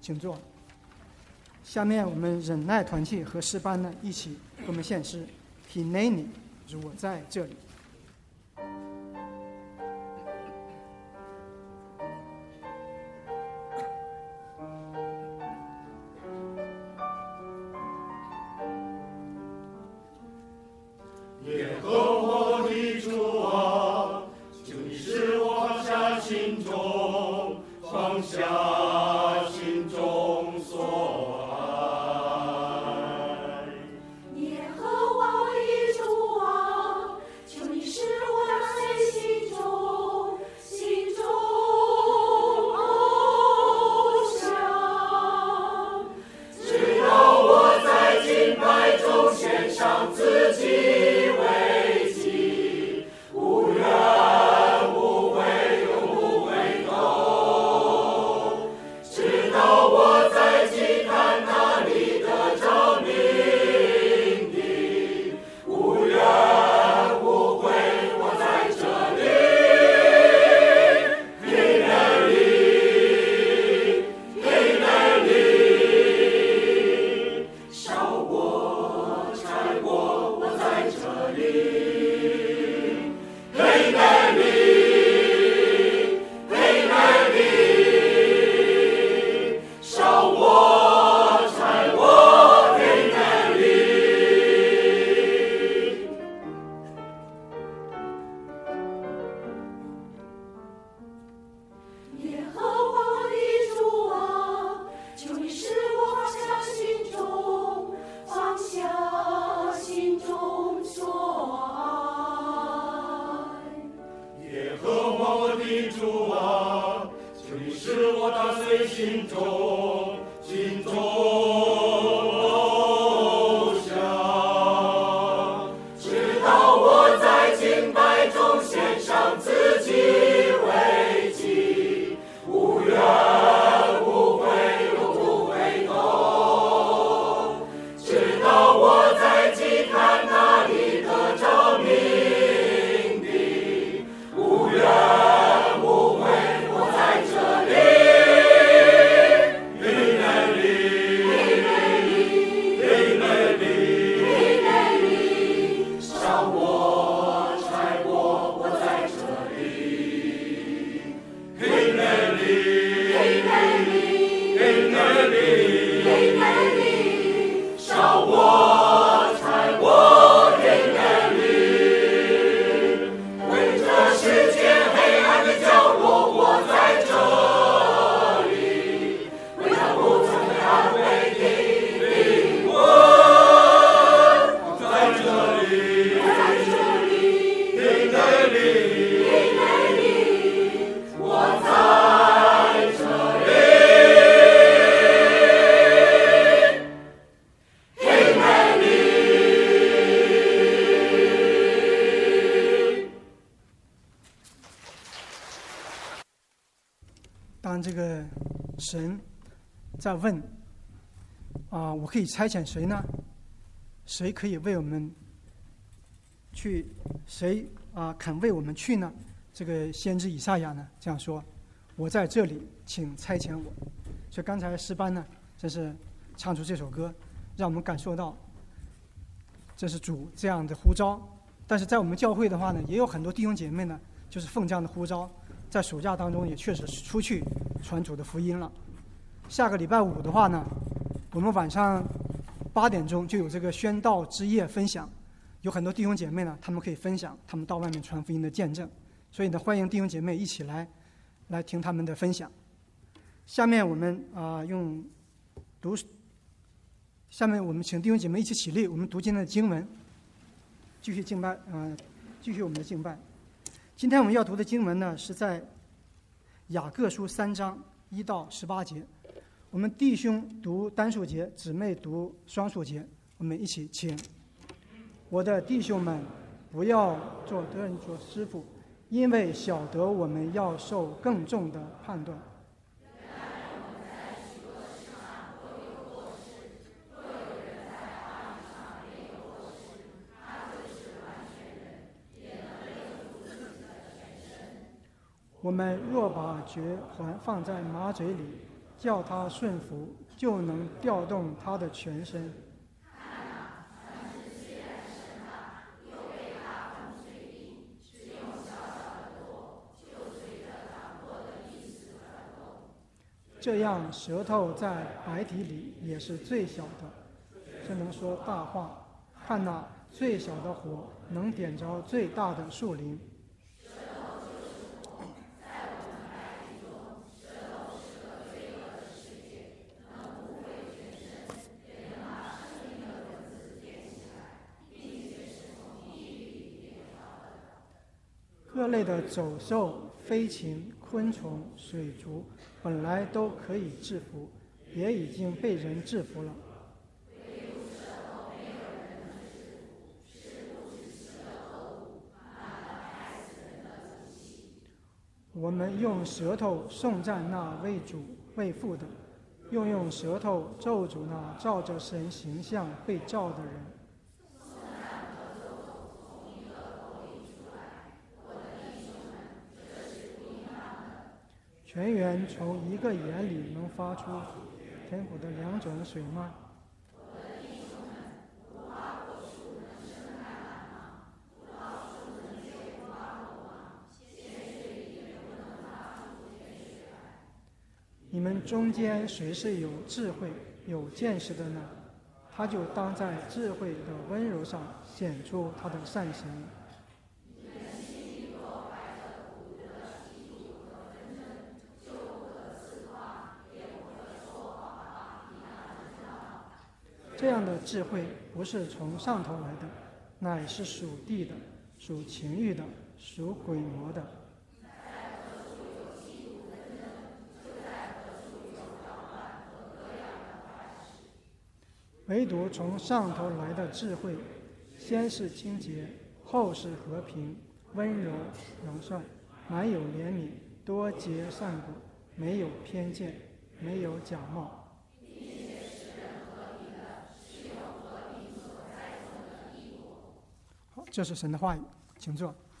请坐。下面我们忍耐团契和诗班呢一起给我们献诗 Hineni 就是我在这里。 耶和华的主啊，求你使我放下心中，放下心中所爱。 耶和华的主啊，求你使我在心中翱翔，直到我在敬拜中献上自己。 当这个神在问我可以差遣谁呢？谁可以为我们去？谁肯为我们去呢？这个先知以赛亚呢这样说：“我在这里，请差遣我。”所以刚才诗班呢，真是唱出这首歌，让我们感受到这是主这样的呼召。但是在我们教会的话呢，也有很多弟兄姐妹呢，就是奉这样的呼召，在暑假当中也确实出去传主的福音了。下个礼拜五的话呢，我们晚上8点钟就有这个宣道之夜分享，有很多弟兄姐妹呢，他们可以分享他们到外面传福音的见证，所以呢，欢迎弟兄姐妹一起来听他们的分享。下面我们下面我们请弟兄姐妹一起起立，我们读今天的经文，继续敬拜，继续我们的敬拜。今天我们要读的经文呢，是在雅各书3章1到18节。我们弟兄读单数节，姊妹读双数节。我们一起请。我的弟兄们，不要做人做师傅，因为晓得我们要受更重的判断。我们若把嚼环放在马嘴里， 叫他顺服，就能调动他的全身。这样，舌头在白体里也是最小的，是能说大话。看那最小的火能点着最大的树林。各类的走兽、飞禽、昆虫、水族，本来都可以制服，也已经被人制服了。我们用舌头颂赞那为主为父的，又用舌头咒诅那照着神形象被造的人。泉源从一个眼里能发出天府的2种水吗？你们中间谁是有智慧、有见识的呢？他就当在智慧的温柔上显出他的善行。这样的智慧不是从上头来的，乃是属地的、属情欲的、属鬼魔的。唯独从上头来的智慧，先是清洁，后是和平、温柔、良善，满有怜悯，多结善果，没有偏见，没有假冒。好，这是神的话语，请坐。